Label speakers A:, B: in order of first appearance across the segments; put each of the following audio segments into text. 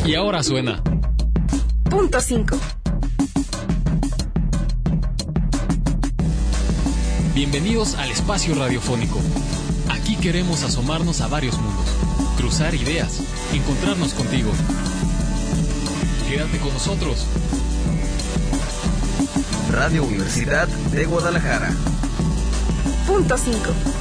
A: Y ahora suena
B: Punto 5.
A: Bienvenidos al espacio radiofónico. Aquí queremos asomarnos a varios mundos, cruzar ideas, encontrarnos contigo. Quédate con nosotros.
C: Radio Universidad de Guadalajara.
B: Punto 5.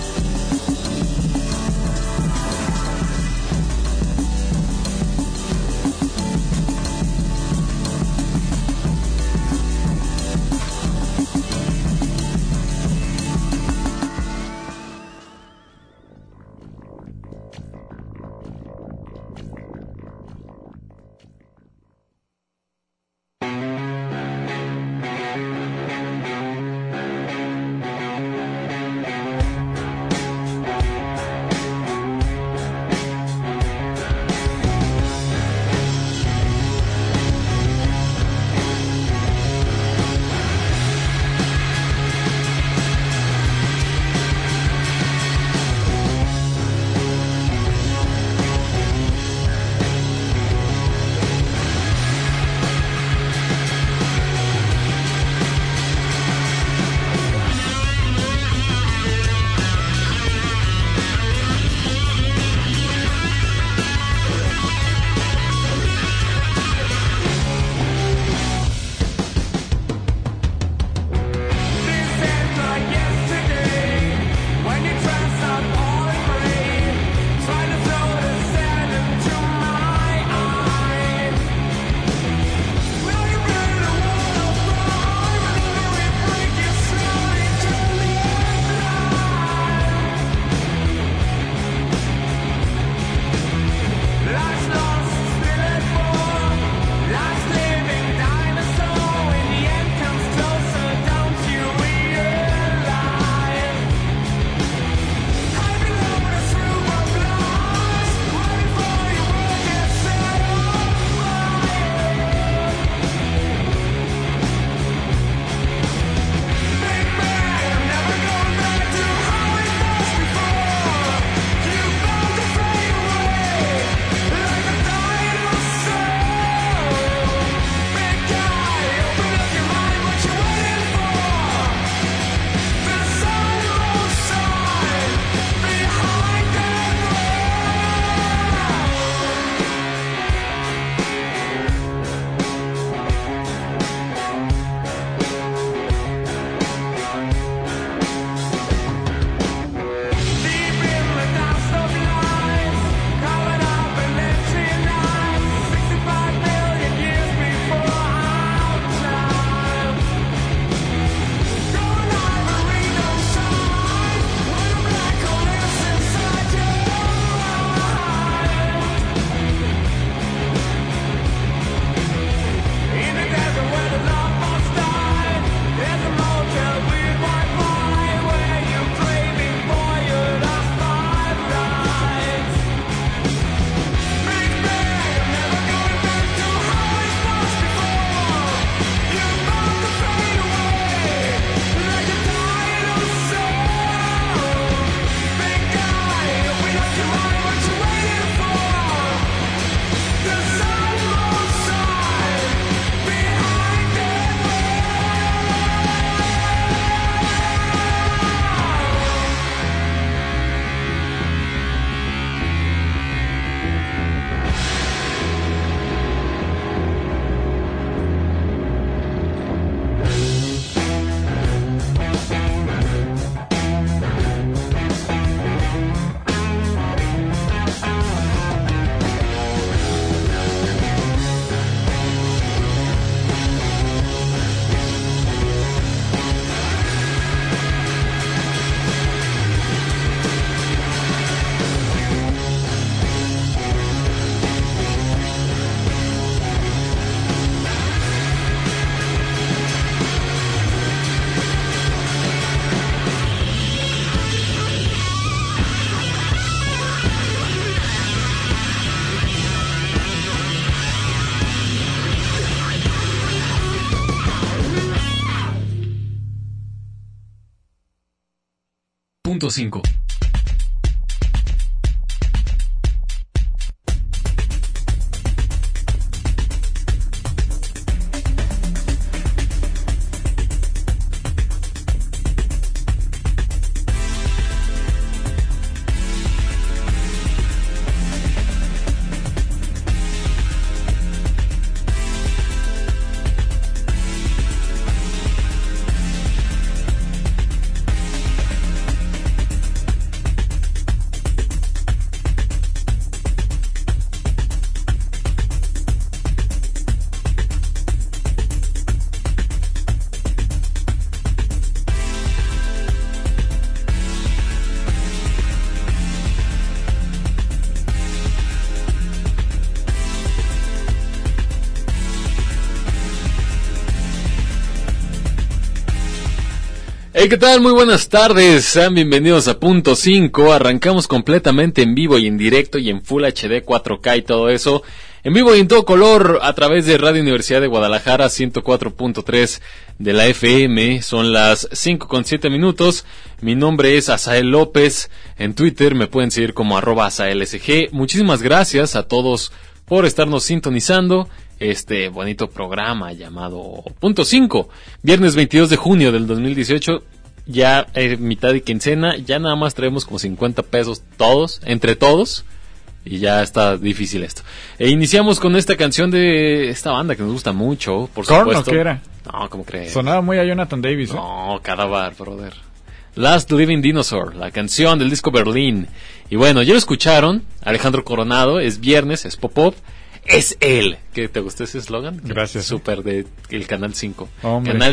A: Punto 5. Hey, ¿qué tal? Muy buenas tardes, sean bienvenidos a Punto 5. Arrancamos completamente en vivo y en directo y en Full HD, 4K y todo eso. En vivo y en todo color a través de Radio Universidad de Guadalajara 104.3 de la FM. Son las 5:07. Mi nombre es Asael López. En Twitter me pueden seguir como @AsaelSG. Muchísimas gracias a todos por estarnos sintonizando este bonito programa llamado Punto 5. Viernes 22 de junio del 2018. Ya mitad de quincena. Ya nada más traemos como 50 pesos todos, entre todos. Y ya está difícil esto. Iniciamos con esta canción de esta banda que nos gusta mucho, por
D: supuesto.
A: ¿Korn o
D: qué era?
A: No, ¿cómo crees?
D: Sonaba muy a Jonathan Davis, ¿eh?
A: No, Cadavar, brother. Last Living Dinosaur, la canción del disco Berlín. Y bueno, ya lo escucharon, Alejandro Coronado, es viernes, es pop-up. Es él. ¿Qué te gustó ese eslogan?
D: Gracias.
A: Súper de el Canal 5.
D: Hombre.
A: Canal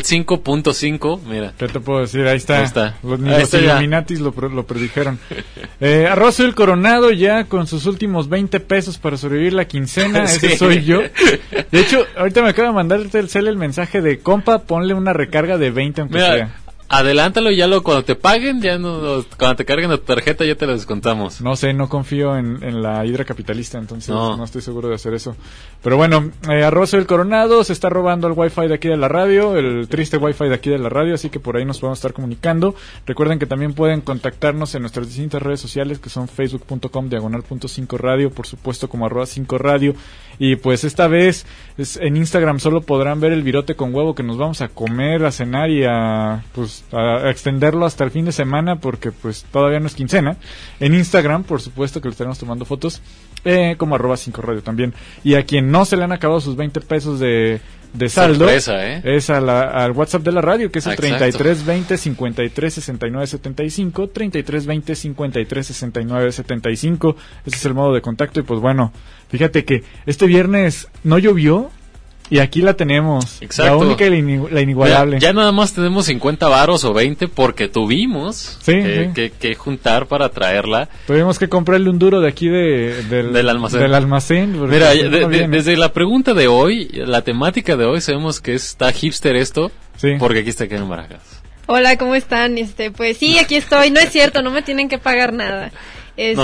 A: 5.5, mira.
D: ¿Qué te puedo decir? Ahí está.
A: Ahí está.
D: Los Illuminatis lo predijeron. Arroz el Coronado ya con sus últimos 20 pesos para sobrevivir la quincena. Sí. Ese soy yo. De hecho, ahorita me acaba de mandarte el mensaje de compa, ponle una recarga de 20 aunque sea.
A: Adelántalo y cuando te paguen, cuando te carguen la tarjeta ya te la descontamos.
D: No sé, no confío en la hidra capitalista, entonces no estoy seguro de hacer eso. Pero bueno, Arroz el Coronado se está robando el wifi de aquí de la radio, el triste wifi de aquí de la radio, así que por ahí nos podemos estar comunicando. Recuerden que también pueden contactarnos en nuestras distintas redes sociales, que son facebook.com/.5radio, por supuesto como @5radio. Y pues esta vez en Instagram solo podrán ver el virote con huevo que nos vamos a comer, a cenar y a extenderlo hasta el fin de semana porque pues todavía no es quincena. En Instagram, por supuesto que le estaremos tomando fotos, como @5radio también. Y a quien no se le han acabado sus 20 pesos de saldo,
A: sorpresa,
D: es al WhatsApp de la radio, que es el 3320 53 69 75, 3320 53 69 75. Ese es el modo de contacto. Y pues bueno, fíjate que este viernes no llovió y aquí la tenemos.
A: Exacto.
D: La única y la inigualable.
A: Ya nada más tenemos 50 varos o 20 porque tuvimos que juntar para traerla.
D: Tuvimos que comprarle un duro de aquí del almacén.
A: Mira, desde la pregunta de hoy, la temática de hoy, sabemos que está hipster esto, porque aquí está Karen Barajas.
E: Hola, ¿cómo están? Pues sí, aquí estoy. No es cierto, no me tienen que pagar nada.
A: No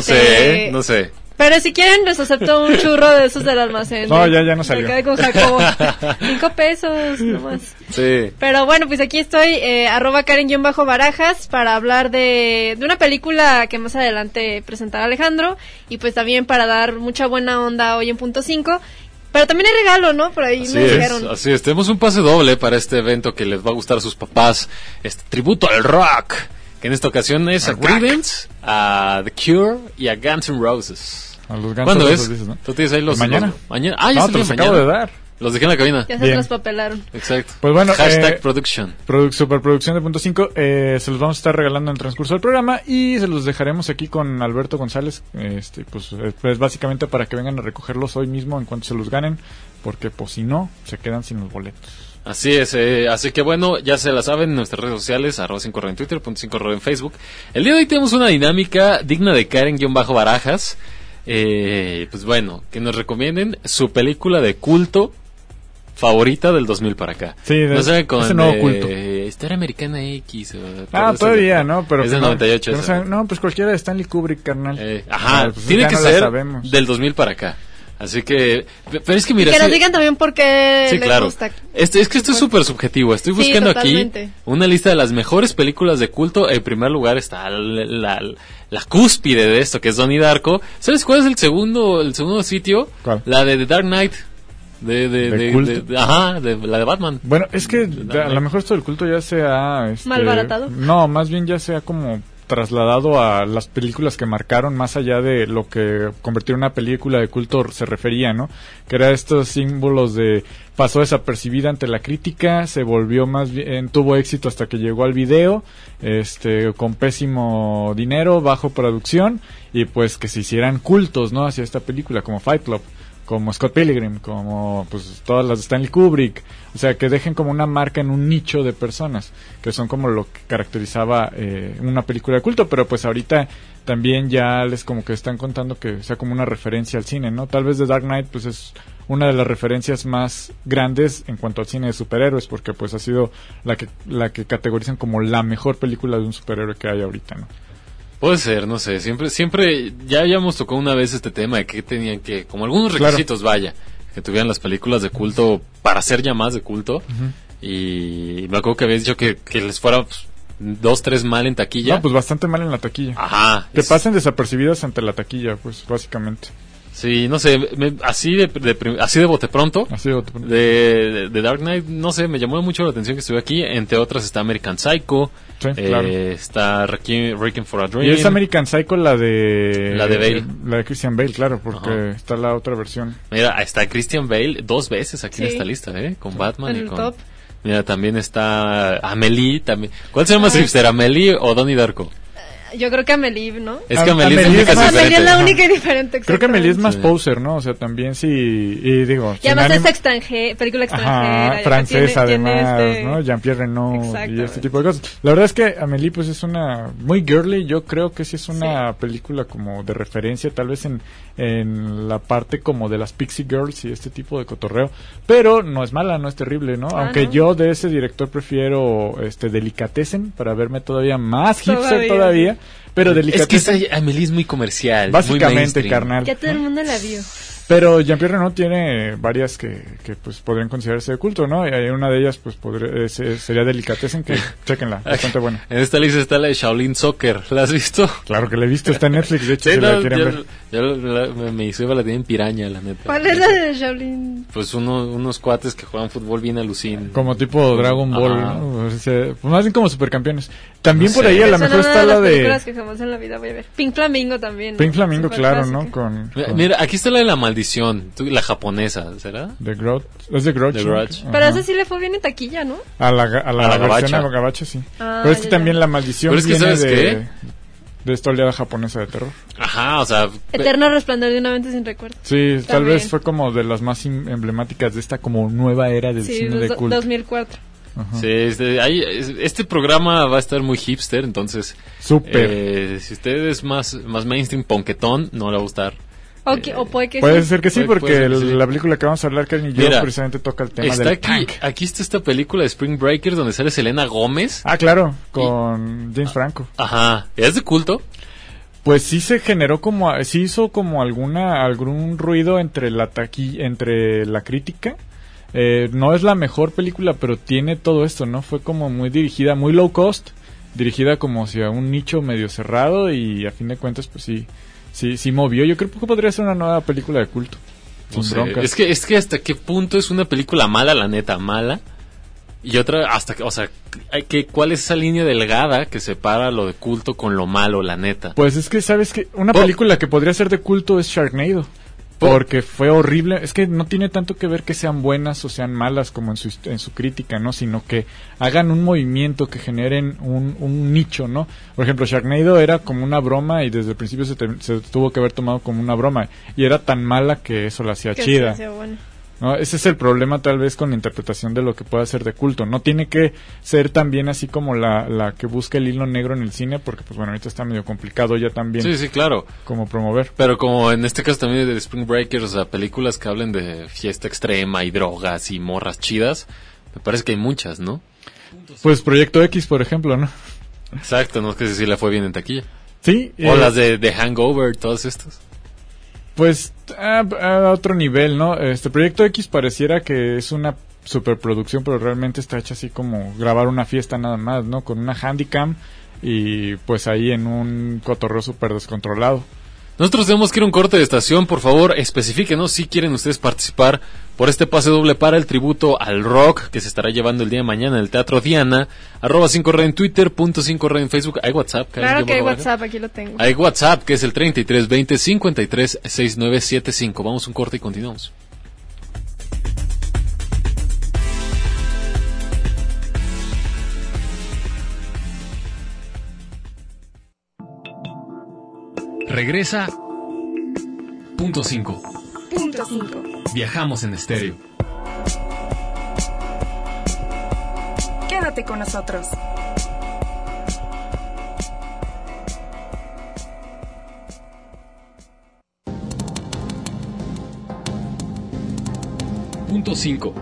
A: sé.
E: Pero si quieren les acepto un churro de esos del almacén.
D: No, ya no salió.
E: Acá con Jacobo. 5 pesos nomás.
A: Sí.
E: Pero bueno, pues aquí estoy, @Karen_Barajas para hablar de una película que más adelante presentará Alejandro. Y pues también para dar mucha buena onda hoy en Punto 5. Pero también hay regalo, ¿no? Por ahí me dijeron.
A: Así es, tenemos un pase doble para este evento que les va a gustar a sus papás. Este tributo al rock. Que en esta ocasión es a Creedence, a The Cure y a Guns N' Roses. ¿Cuándo es?
D: Dices, ¿no?
A: ¿Tú tienes ahí los?
D: Mañana.
A: Mañana.
D: Ya te los acabo de dar.
A: Los dejé en la cabina.
E: Ya se traspapelaron.
A: Exacto.
D: Pues bueno,
A: #production.
D: Superproducción de Punto 5. Se los vamos a estar regalando en el transcurso del programa y se los dejaremos aquí con Alberto González. Pues básicamente para que vengan a recogerlos hoy mismo en cuanto se los ganen, porque pues si no, se quedan sin los boletos.
A: Así es, así que bueno, ya se la saben en nuestras redes sociales, @5radio en Twitter, .5radio en Facebook. El día de hoy tenemos una dinámica digna de Karen_Barajas. Pues bueno, que nos recomienden su película de culto favorita del 2000 para acá.
D: Sí,
A: no sé, con
D: ese nuevo culto.
A: Historia Americana X.
D: Todavía, ¿no, pero
A: es del 98.
D: No, pues cualquiera de Stanley Kubrick, carnal.
A: Pues tiene que ser del 2000 para acá. Así que, pero es que mira...
E: Y que nos digan también por qué les gusta.
A: Es que esto es súper subjetivo. Estoy buscando aquí una lista de las mejores películas de culto. En primer lugar está la cúspide de esto, que es Donnie Darko. ¿Sabes cuál es el segundo sitio?
D: ¿Cuál?
A: La de The Dark Knight.
D: ¿De culto?
A: De la de Batman.
D: Bueno, es que a lo mejor esto del culto ya se ha...
E: ¿malbaratado?
D: No, más bien ya se ha como trasladado a las películas que marcaron, más allá de lo que convertir una película de culto se refería, ¿no? Que era estos símbolos de pasó desapercibida ante la crítica, se volvió más bien, tuvo éxito hasta que llegó al video, con pésimo dinero, bajo producción, y pues que se hicieran cultos, ¿no? Hacia esta película, como Fight Club, como Scott Pilgrim, como pues todas las de Stanley Kubrick, o sea, que dejen como una marca en un nicho de personas, que son como lo que caracterizaba una película de culto, pero pues ahorita también ya les como que están contando que sea como una referencia al cine, ¿no? Tal vez The Dark Knight pues es una de las referencias más grandes en cuanto al cine de superhéroes, porque pues ha sido la que categorizan como la mejor película de un superhéroe que hay ahorita, ¿no?
A: Puede ser, no sé, siempre ya habíamos tocado una vez este tema de que tenían que, como algunos requisitos, vaya, que tuvieran las películas de culto para ser llamadas de culto. Uh-huh. Y me acuerdo que habías dicho que les fuera 2-3 mal en taquilla.
D: No, pues bastante mal en la taquilla.
A: Ajá.
D: Que pasen desapercibidas ante la taquilla, pues básicamente.
A: Sí, no sé, así de bote pronto.
D: Así de bote pronto.
A: De Dark Knight, no sé, me llamó mucho la atención que estuve aquí. Entre otras está American Psycho.
D: Sí, claro.
A: Está Requiem for a Dream.
D: Y es American Psycho la de
A: Bale.
D: La de Christian Bale, claro, porque está la otra versión.
A: Mira, está Christian Bale 2 veces aquí en esta lista, con Batman
E: en
A: y con...
E: top.
A: Mira, también está Amelie, también. ¿Cuál se llama más hipster, Amelie o Donnie Darko?
E: Yo creo que Amelie, ¿no?
A: Es que Amelie es
E: la única y diferente.
D: Creo que Amelie es más poser, ¿no? O sea, también sí, y digo...
E: Y además es película extranjera.
D: Ajá, francesa además, ¿no? Jean-Pierre Reno y este tipo de cosas. La verdad es que Amelie pues es una muy girly, yo creo que sí es una película como de referencia, tal vez en la parte como de las Pixie Girls y este tipo de cotorreo, pero no es mala, no es terrible, ¿no? Aunque yo de ese director prefiero Delicatessen para verme todavía más hipster todavía. Pero Delicatessen...
A: Es que Amelie es muy comercial,
D: básicamente,
A: muy
D: carnal.
E: Ya todo el mundo la vio.
D: Pero Jean-Pierre Reno tiene varias que pues podrían considerarse de culto, ¿no? Y una de ellas pues sería Delicatessen, que chéquenla, bastante buena.
A: En esta lista está la de Shaolin Soccer, ¿la has visto?
D: Claro que la he visto, está en Netflix, de hecho, si la quieren ver.
A: Me hizo la tiene en piraña, la neta.
E: ¿Cuál es la de Shaolin?
A: Pues unos cuates que juegan fútbol bien alucin.
D: Como tipo Dragon Ball, ¿no? Pues más bien como supercampeones. También por ahí a lo mejor está la de...
E: películas que jamás en la vida voy a ver. Pink Flamingo también, ¿no?
D: Pink Flamingo, claro, ¿no?
A: Mira, aquí está la de la maldición, la japonesa, ¿será?
D: The Grudge. Es The Grudge.
E: Pero ese sí le fue bien en taquilla, ¿no?
D: A la versión a la gabacha, sí. Pero es que también la maldición viene de esta oleada japonesa de terror.
A: Ajá, o sea...
E: Eterno resplandor de una mente sin recuerdo.
D: Sí, tal vez fue como de las más emblemáticas de esta como nueva era del cine de culto.
E: 2004.
D: Ajá.
A: Sí, este programa va a estar muy hipster, entonces...
D: Súper.
A: Si usted es más mainstream, ponquetón, no le va a gustar.
E: O puede que
D: puede ser que sí, porque la película que vamos a hablar, Karen y yo, precisamente toca el tema del punk.
A: Aquí está esta película de Spring Breakers donde sale Selena Gómez.
D: Ah, claro, con James Franco.
A: Ajá, ¿es de culto?
D: Pues sí se generó sí hizo como algún ruido entre la crítica. No es la mejor película, pero tiene todo esto, ¿no? Fue como muy dirigida, muy low cost, dirigida como hacia un nicho medio cerrado y a fin de cuentas, pues sí movió. Yo creo que podría ser una nueva película de culto.
A: No sé, es que hasta qué punto es una película mala, la neta, mala. Y otra, ¿cuál es esa línea delgada que separa lo de culto con lo malo, la neta?
D: Pues es que, ¿sabes qué? Una película que podría ser de culto es Sharknado. Porque fue horrible. Es que no tiene tanto que ver que sean buenas o sean malas como en su crítica, ¿no? Sino que hagan un movimiento, que generen un nicho, ¿no? Por ejemplo, Sharknado era como una broma y desde el principio se tuvo que haber tomado como una broma. Y era tan mala que eso la hacía chida. ¿No? Ese es el problema tal vez con la interpretación de lo que pueda ser de culto. No tiene que ser también así como la que busca el hilo negro en el cine, porque pues bueno, ahorita está medio complicado ya también.
A: Sí, claro.
D: Como promover.
A: Pero como en este caso también de Spring Breakers, o sea, películas que hablen de fiesta extrema y drogas y morras chidas, me parece que hay muchas, ¿no?
D: Pues Proyecto X, por ejemplo, ¿no?
A: Exacto, no es que sí le fue bien en taquilla.
D: Sí.
A: O las de Hangover, todas estas.
D: Pues a otro nivel, ¿no? Proyecto X pareciera que es una superproducción, pero realmente está hecha así como grabar una fiesta nada más, ¿no? Con una Handycam y pues ahí en un cotorreo súper descontrolado.
A: Nosotros tenemos que ir a un corte de estación, por favor, especifíquenos si quieren ustedes participar por este pase doble para el tributo al rock que se estará llevando el día de mañana en el Teatro Diana, @5red en Twitter, .5red en Facebook. ¿Hay WhatsApp?
E: Claro que hay WhatsApp, aquí lo tengo.
A: Hay WhatsApp, que es el 3320 53 6975. Vamos a un corte y continuamos. Regresa Punto 5.
B: Punto 5.
A: Viajamos en estéreo.
B: Quédate con nosotros.
A: Punto 5.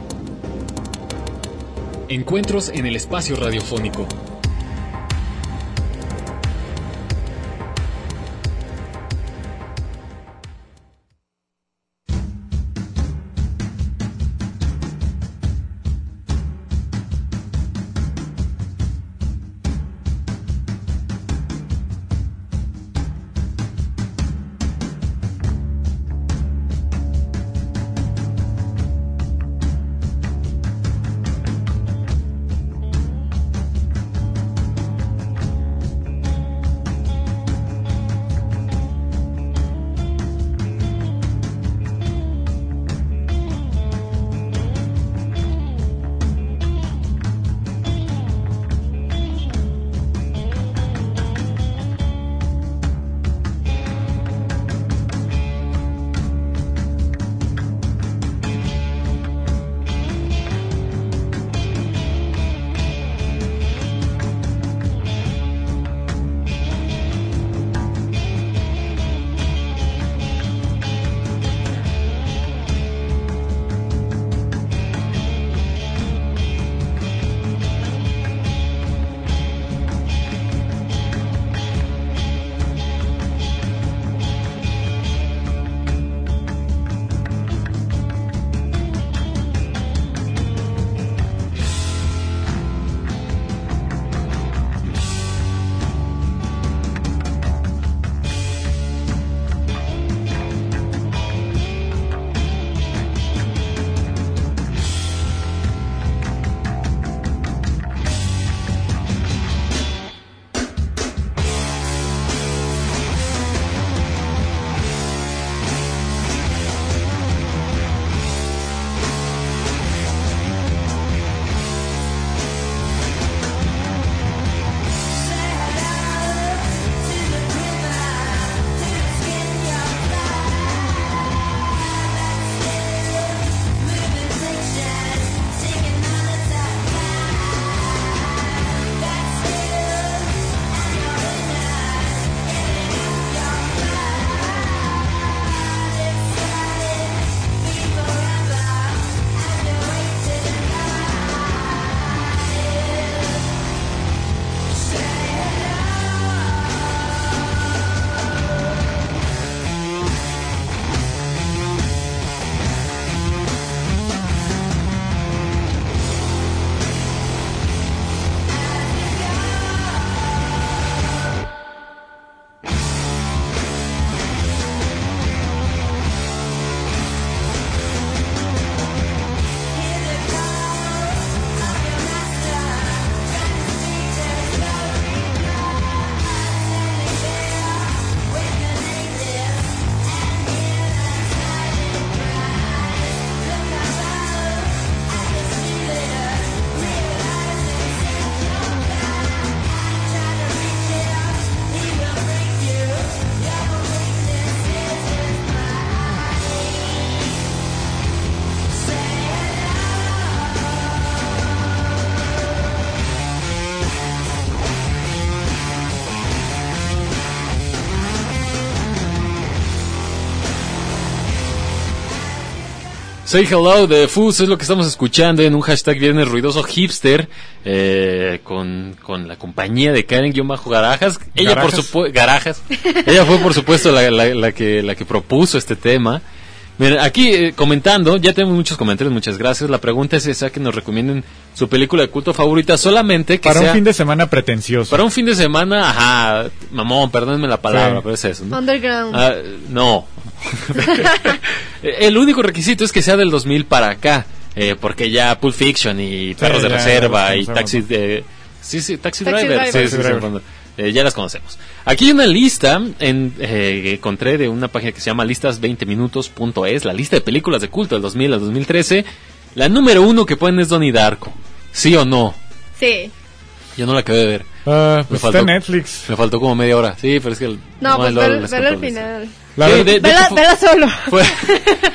A: Encuentros en el espacio radiofónico. Say Hello de Fuzz es lo que estamos escuchando en un hashtag Viernes Ruidoso Hipster, con la compañía de Karen-Garajas. Ella por supuesto, Garajas. Ella fue por supuesto la que propuso este tema. Miren, aquí comentando, ya tenemos muchos comentarios, muchas gracias. La pregunta es esa, que nos recomienden su película de culto favorita, solamente que
D: para
A: sea
D: un fin de semana pretencioso.
A: Para un fin de semana, ajá, mamón, perdónenme la palabra, sí, pero es eso, ¿no?
E: Underground.
A: No. El único requisito es que sea del 2000 para acá, porque ya Pulp Fiction y Perros de Reserva y Taxi Driver. Ya las conocemos. Aquí hay una lista encontré de una página que se llama listas20minutos.es, la lista de películas de culto del 2000 al 2013. La número 1 que ponen es Donnie Darko. ¿Sí o no?
E: Sí.
A: Yo no la acabé de ver.
D: Pues está en Netflix.
A: Me faltó como media hora. Sí, pero es que
E: no, pues ver al final. Vela solo.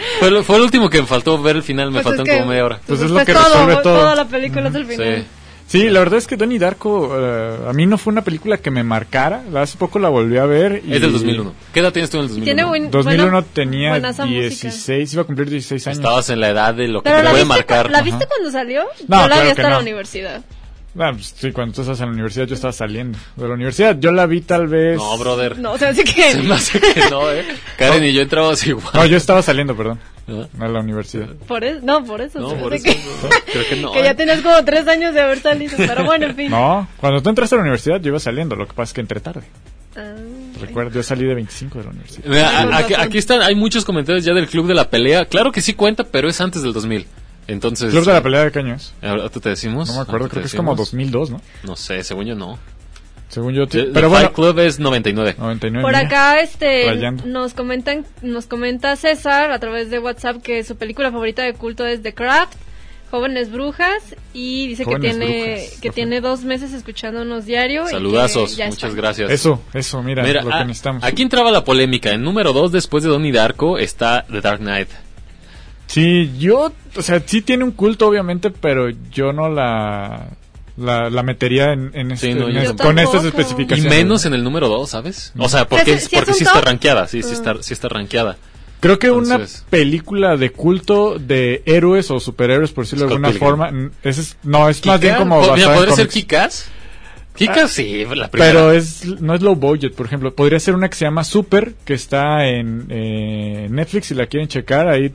A: Fue el último que me faltó ver el final. Me faltó como media hora.
D: Pues es lo que resuelve todo.
E: Toda la película es el final.
A: Sí.
D: Sí, la verdad es que Donnie Darko a mí no fue una película que me marcara. Hace poco la volví a ver.
A: Es del 2001. ¿Qué edad tienes tú en el 2001?
D: 2001 tenía 16, iba a cumplir 16 años.
A: Estabas en la edad de lo que te puede marcar.
E: ¿La viste cuando salió?
D: No,
E: yo la vi hasta
D: no.
E: la universidad.
D: Pues sí, cuando tú estabas en la universidad yo estaba saliendo de la universidad. Yo la vi tal vez...
A: No, brother.
E: No, o sea, así que...
A: Se me hace que no, Karen y yo entrábamos igual.
D: No, yo estaba saliendo, perdón.
A: ¿Ah?
D: A la universidad.
E: Por eso. No, por eso
A: creo que no.
E: Que ya tenías como 3 años de haber salido, pero bueno, en fin.
D: No, cuando tú entraste a la universidad yo iba saliendo, lo que pasa es que entré tarde.
E: Ah,
D: Recuerdo, yo salí de 25 de la universidad.
A: Mira, aquí están, hay muchos comentarios ya del Club de la Pelea. Claro que sí cuenta, pero es antes del 2000. Entonces,
D: ¿Club de la Pelea de qué año es?
A: ¿Ahora te decimos?
D: No me acuerdo, creo que es como 2002, ¿no?
A: No sé, según yo no.
D: Según yo,
A: Pero
D: pero bueno,
A: Fight Club es 99.
D: 99.
E: por
D: mira,
E: acá
D: rayando.
E: nos comenta César a través de WhatsApp que su película favorita de culto es The Craft, Jóvenes Brujas, y dice
D: Jóvenes
E: que
D: Brujas,
E: que tiene 2 meses escuchándonos diario.
A: Saludazos,
E: y que ya
A: muchas
E: está.
A: gracias.
D: Eso, mira lo que necesitamos.
A: Aquí entraba la polémica. En número 2, después de Donnie Darko, está The Dark Knight.
D: Sí, o sea, sí tiene un culto obviamente, pero yo no la metería en
A: Sí, no, yo
D: con estas
A: Y
D: especificaciones.
A: menos en el número 2, ¿sabes? O sea, porque
E: ¿Sí es un
A: sí está
E: top?
A: rankeada. Sí está rankeada.
D: Creo que
A: Entonces,
D: una película de culto de héroes o superhéroes, por decirlo de
A: Scott
D: alguna
A: Pilgrim.
D: forma, no, es más bien como
A: Mira,
D: basada en
A: ¿podría ser
D: cómics.
A: Kick-Ass? Kick-Ass, sí, la primera.
D: Pero no es low budget, por ejemplo. Podría ser una que se llama Super, que está en Netflix, si la quieren checar. Ahí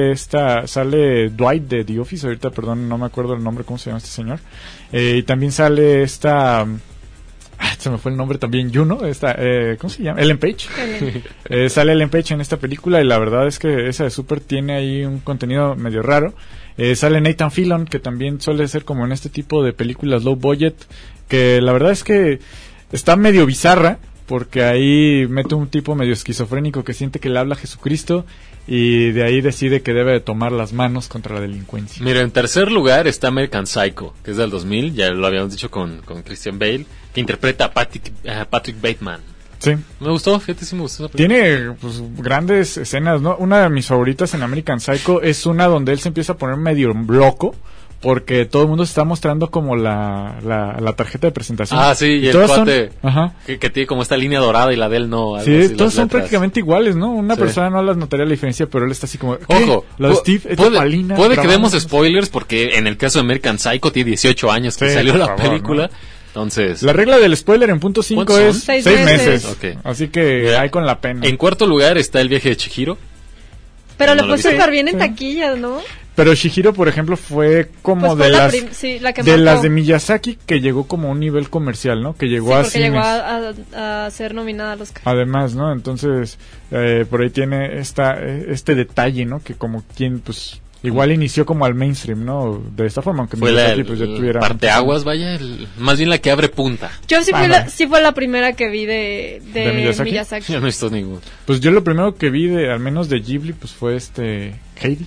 D: sale Dwight de The Office, ahorita, perdón, no me acuerdo el nombre, ¿cómo se llama este señor? Y también sale esta... se me fue el nombre también, Juno, ¿cómo se llama? Ellen Page. Sale Ellen Page en esta película y la verdad es que esa de Super tiene ahí un contenido medio raro. Sale Nathan Fillion, que también suele ser como en este tipo de películas low budget, que la verdad es que está medio bizarra, porque ahí mete un tipo medio esquizofrénico que siente que le habla a Jesucristo y de ahí decide que debe de tomar las manos contra la delincuencia.
A: Mira, en tercer lugar está American Psycho, que es del 2000, ya lo habíamos dicho con Christian Bale, que interpreta a Patrick Bateman.
D: Sí.
A: Me gustó, fíjate, sí me gustó esa película.
D: Tiene pues, grandes escenas, ¿no? Una de mis favoritas en American Psycho es una donde él se empieza a poner medio loco porque todo el mundo se está mostrando como la tarjeta de presentación.
A: Ah, sí, y el
D: todas
A: cuate
D: ajá.
A: que tiene como esta línea dorada y la de él no. algo
D: Sí,
A: así,
D: todos son
A: letras.
D: prácticamente iguales, ¿no? Una
A: Sí.
D: persona no las notaría la diferencia, pero él está así como... ¿qué?
A: Ojo,
D: La de Steve es Palina.
A: puede que demos spoilers porque en el caso de American Psycho tiene 18 años que
D: Sí,
A: salió
D: por
A: la
D: favor,
A: película.
D: ¿no?
A: Entonces,
D: La regla del spoiler en punto 5
A: ¿Cuántos
D: es
A: son?
E: 6
D: 6
E: meses.
D: meses.
A: Ok.
D: Así que
A: Mira,
D: hay con la pena.
A: en cuarto lugar está El viaje de Chihiro.
E: Pero
A: ¿No
E: le
A: lo
E: fue
A: viste?
E: súper bien en
D: Sí.
E: taquillas, ¿no?
D: Pero Shihiro, por ejemplo, fue como
E: Pues fue
D: de
E: la
D: las
E: sí, la que
D: de
E: marcó.
D: las de Miyazaki que llegó como a un nivel comercial, ¿no? Que llegó
E: Sí,
D: a
E: porque llegó
D: cines.
E: a ser nominada a los Oscar.
D: Además, ¿no? Entonces, por ahí tiene este detalle, ¿no? Que como quien, pues, igual inició como al mainstream, ¿no? De esta forma, aunque
A: Fue la
D: Miyazaki, pues, ya tuviera...
A: parteaguas, vaya, más bien la que abre punta.
E: Yo sí,
D: Bueno.
E: sí fue la primera que vi de
D: ¿De Miyazaki?
A: Yo no he visto ningún.
D: Pues yo lo primero que vi, al menos de Ghibli, pues fue Heidi.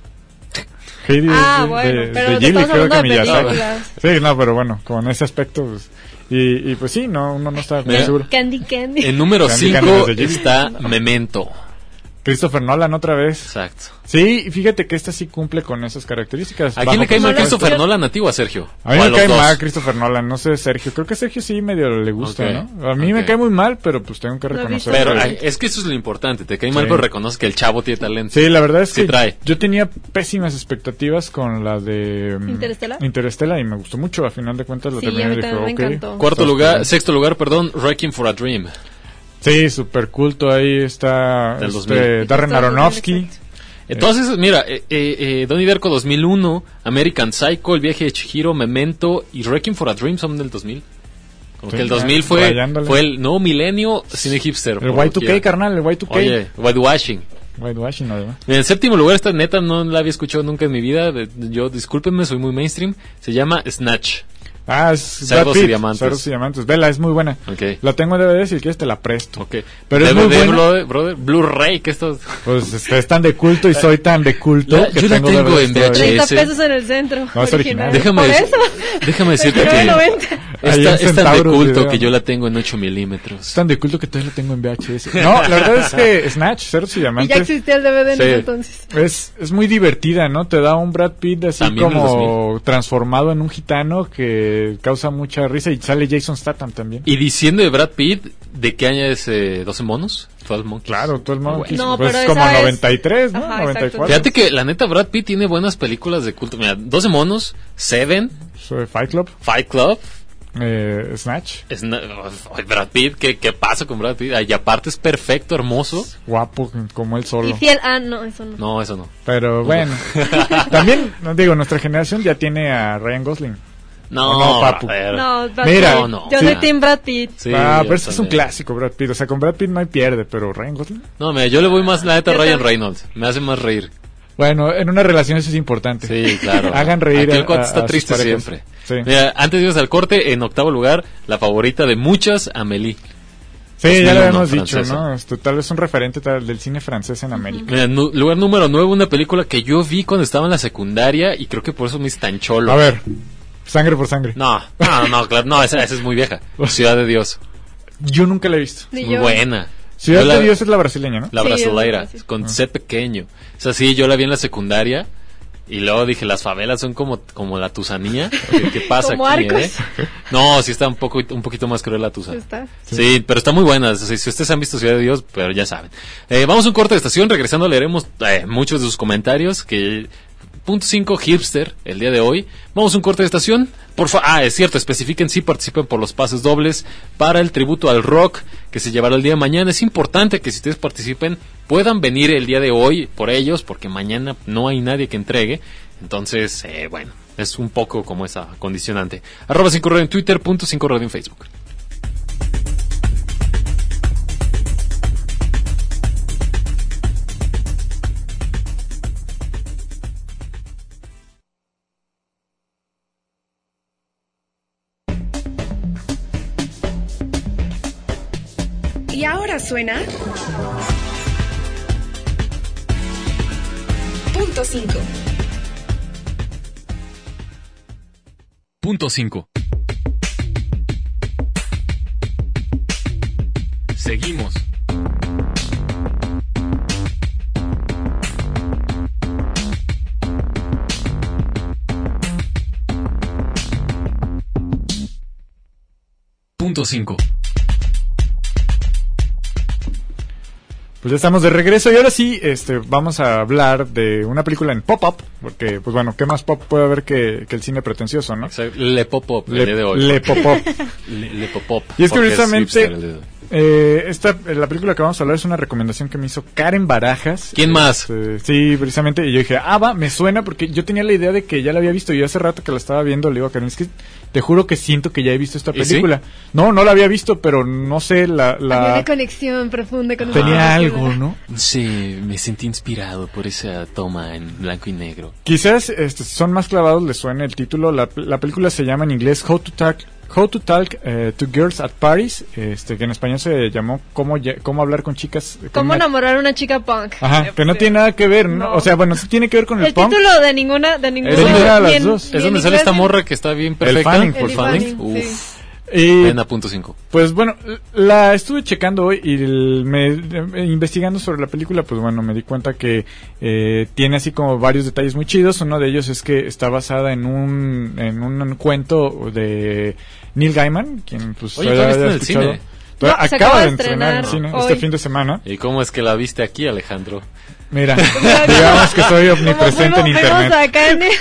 D: Heidi
E: Ah,
D: es
E: bueno, pero
D: de
E: te
D: Ghibli,
E: estamos
D: creo que
E: hablando de
D: Miyazaki.
E: películas.
D: Sí, no, pero bueno, con ese aspecto, pues... Y pues sí, no, uno no está muy
A: Mira,
D: seguro.
E: Candy.
A: En número
D: Candy
A: 5
D: desde Ghibli.
A: está Memento.
D: Christopher Nolan otra vez.
A: Exacto.
D: Sí, fíjate que esta sí cumple con esas características.
A: ¿A quién le cae mal
E: presupuesto.
A: Christopher Nolan, a ti o a Sergio?
D: A mí
A: ¿O
D: me
A: los
D: cae
A: dos?
D: mal Christopher Nolan, no sé Sergio. Creo que Sergio sí medio le gusta,
A: Ok,
D: ¿no? A mí me
A: ok.
D: cae muy mal, pero pues tengo que
E: Lo he
D: reconocer.
E: visto.
A: Pero
D: que-
A: es que eso es lo importante. Te cae mal,
D: Sí.
A: pero reconoces que el chavo tiene talento.
D: Sí, la verdad es
A: Sí
D: que
A: trae.
D: yo tenía pésimas expectativas con la de
E: ¿Interestelar?
D: Interestelar y me gustó mucho. A final de cuentas lo
E: Sí,
D: terminé
E: a
D: y
E: mí
D: dije,
E: también me
D: ok.
E: encantó.
A: Sexto lugar, perdón, Wrecking for a Dream.
D: Sí, super culto. Ahí está
A: Del 2000.
D: Darren Aronofsky.
A: Entonces, mira, Donnie Darko 2001, American Psycho, El viaje de Chihiro, Memento y Wrecking for a Dream son del 2000. Como
D: Sí,
A: que el 2000 fue
D: rayándole.
A: el nuevo milenio cine hipster.
D: El
A: por
D: Y2K,
A: doquier.
D: carnal, el Y2K.
A: Oye, whitewashing.
D: Whitewashing, además.
A: En el séptimo lugar, esta neta no la había escuchado nunca en mi vida. Yo, discúlpenme, soy muy mainstream. Se llama Snatch.
D: Ah, es
A: Cerdos
D: Brad
A: y
D: Pitt,
A: Diamantes.
D: Cerdos y Diamantes. Vela, es muy buena.
A: Ok.
D: La tengo en DVD, si quieres te la presto.
A: Ok.
D: Pero es muy
A: DVD,
D: buena.
A: brother, Blu-ray, que esto...
D: Pues es tan de culto y soy tan de culto que
A: yo la tengo
D: DVDs
A: en
D: todavía.
A: VHS.
E: 30 pesos en el centro.
D: No, es original.
A: Déjame decirte
E: Pero
A: que...
E: 90.
A: Es tan de culto que yo la tengo en 8 milímetros.
D: Es tan de culto que todavía la tengo en VHS. No, la verdad es que Snatch, Cerdos y Diamantes.
E: Y ya existía el DVD en ese entonces.
D: Es muy divertida, ¿no? Te da un Brad Pitt así también como transformado en un gitano que causa mucha risa y sale Jason Statham también.
A: Y diciendo de Brad Pitt, ¿de qué año es 12 monos? 12 Monkeys.
D: Claro, 12 Monkeys.
E: No,
D: pues
E: pero
D: es como 93, ¿no?
E: Ajá,
D: 94.
A: Fíjate que la neta Brad Pitt tiene buenas películas de culto. Mira, 12 monos, Seven,
D: Fight Club. Snatch.
A: Brad Pitt, ¿qué pasa con Brad Pitt? Y aparte es perfecto, hermoso.
D: Guapo, como él solo.
E: Y fiel, no, eso no.
A: No, eso no.
D: Pero bueno, también, digo, nuestra generación ya tiene a Ryan Gosling.
A: No,
D: papu.
E: No,
D: mira,
E: yo soy Team Brad Pitt.
A: Sí,
D: pero es un clásico Brad Pitt. O sea, con Brad Pitt no hay pierde, pero Ryan Gosling.
A: No, mira, yo le voy más la neta a Ryan Reynolds. Me hace más reír.
D: Bueno, en una relación eso es importante.
A: Sí, claro.
D: Hagan reír.
A: Aquí el cuate está triste siempre.
D: Sí.
A: Mira, antes de irnos al corte, en octavo lugar, la favorita de muchas, Amélie.
D: Sí, ya lo habíamos dicho, ¿no? Tal vez un referente del cine francés en América.
A: Mira, lugar número 9, una película que yo vi cuando estaba en la secundaria y creo que por eso me hice tan cholo.
D: A ver, Sangre por Sangre.
A: No, claro, no, esa es muy vieja. Ciudad de Dios.
D: Yo nunca la he visto.
A: Muy buena.
D: Ciudad de Dios es la brasileña, ¿no?
A: La brasileira, con C pequeño. O sea, sí, yo la vi en la secundaria y luego dije, las favelas son como la Tusanía. ¿Qué pasa
E: como
A: aquí,
E: Arcos.
A: No, sí está un poquito más cruel la Tusa.
E: ¿Está?
A: Sí, pero está muy buena. Si ustedes han visto Ciudad de Dios, pero ya saben. Vamos a un corte de estación. Regresando leeremos muchos de sus comentarios que... Punto 5 hipster el día de hoy. Vamos a un corte de estación. Es cierto, especifiquen si participen por los pases dobles para el tributo al rock que se llevará el día de mañana. Es importante que si ustedes participen puedan venir el día de hoy por ellos, porque mañana no hay nadie que entregue. Entonces, bueno, es un poco como esa condicionante. @5radio en Twitter, .5radio en Facebook.
B: Y ahora suena Punto 5.
A: Punto 5. Seguimos. Punto 5.
D: Pues ya estamos de regreso y ahora sí, vamos a hablar de una película en pop-up, porque, pues bueno, ¿qué más pop puede haber que el cine pretencioso, no?
A: Exacto. Le pop-up, el día de hoy.
D: Le pop-up.
A: Le pop-up.
D: Y es que precisamente, la película que vamos a hablar es una recomendación que me hizo Karen Barajas.
A: ¿Quién más?
D: Sí, precisamente, y yo dije, me suena, porque yo tenía la idea de que ya la había visto, y hace rato que la estaba viendo, le digo a Karen, es que te juro que siento que ya he visto esta película. ¿Sí? No la había visto, pero no sé,
E: Había una conexión profunda con
D: tenía algo, ¿no?
A: Sí, me sentí inspirado por esa toma en blanco y negro.
D: Quizás son más clavados, les suene el título. La película se llama en inglés How to Talk to Girls at Parties, que en español se llamó Cómo hablar con chicas.
E: Cómo enamorar a una chica punk.
D: Ajá, que no tiene nada que ver, ¿no? O sea, bueno, sí tiene que ver con el punk.
E: El título de ninguna
D: de las dos.
A: Es donde sale esta morra que está bien perfecta.
D: El Fanning.
A: Uf.
D: Y,
A: en punto 5.
D: Pues bueno, la estuve checando hoy y investigando sobre la película, pues bueno, me di cuenta que tiene así como varios detalles muy chidos. Uno de ellos es que está basada en un cuento de Neil Gaiman, quien pues
A: haya escuchado.
D: Acaba de estrenar en el cine este fin de semana.
A: ¿Y cómo es que la viste aquí, Alejandro?
D: Mira, digamos que soy omnipresente en internet.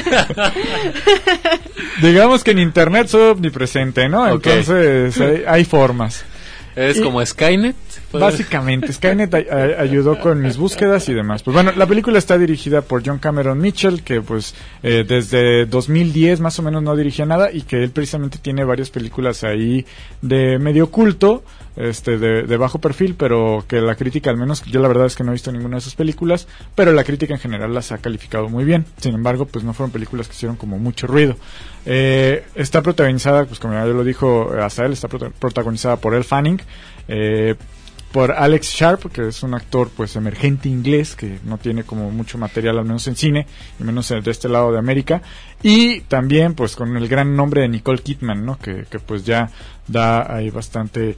D: Digamos que en internet soy omnipresente, ¿no? Entonces hay formas.
A: ¿Es como Skynet?
D: Básicamente, Skynet ayudó con mis búsquedas y demás. Pues bueno, la película está dirigida por John Cameron Mitchell, que pues desde 2010 más o menos no dirigía nada, y que él precisamente tiene varias películas ahí de medio culto, de bajo perfil, pero que la crítica, al menos yo la verdad es que no he visto ninguna de sus películas, pero la crítica en general las ha calificado muy bien. Sin embargo, pues no fueron películas que hicieron como mucho ruido. Está protagonizada, pues como ya lo dijo Azael, está protagonizada por Elle Fanning. por Alex Sharp, que es un actor pues emergente inglés que no tiene como mucho material, al menos en cine y menos de este lado de América, y también pues con el gran nombre de Nicole Kidman, ¿no? Que pues ya da ahí bastante